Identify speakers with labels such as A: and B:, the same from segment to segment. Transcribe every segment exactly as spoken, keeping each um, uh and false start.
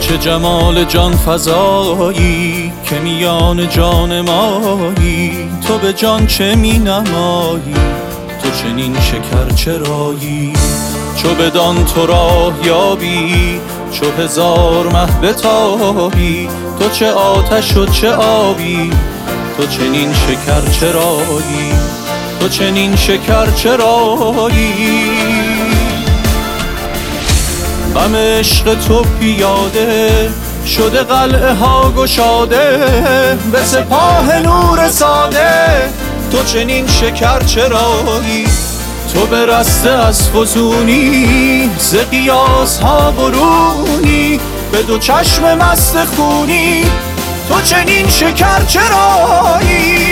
A: چه جمال جان فزایی که میان جان مایی، تو به جان چه می نمایی، تو چنین شکر چرایی. چو بدان تو راه یابی، چو هزار مه بتابی، تو چه آتش و چه آبی، تو چنین شکر چرایی، تو چنین شکر چرایی. غم عشق تو پیاده شده قلعه ها گشاده، به سپاه نور ساده، تو چنین شکر چرایی. تو برسته از فزونی ز قیاس ها برونی، به دو چشم مست خونی، تو چنین شکر چرایی.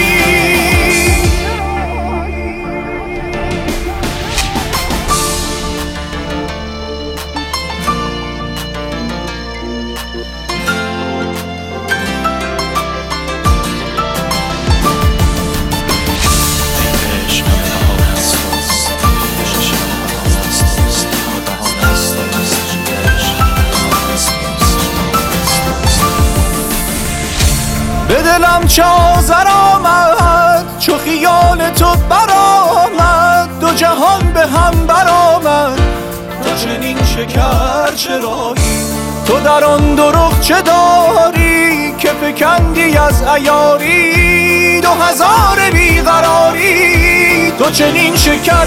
A: به دلم چه آذر آمد چو خیال تو برآمد، دو جهان به هم برآمد، تو چنین شکر چرایی. تو در آن دو رخ چه داری که فکندی از عیاری، دو هزار بیقراری، تو چنین شکر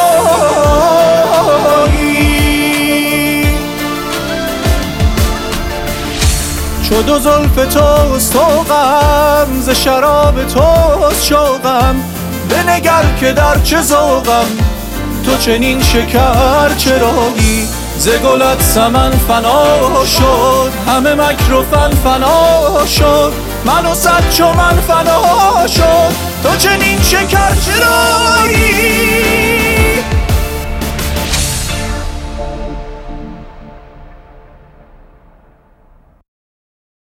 A: چرایی. چو دو زلف توست طوقم، ز شراب توست شوقم، بنگر که در چه ذوقم، تو چنین شکر چرایی. ز گلت سمن فنا شد، همه مکر و فن فنا شد، من و صد چو من فنا شد، تو چنین شکر چرایی.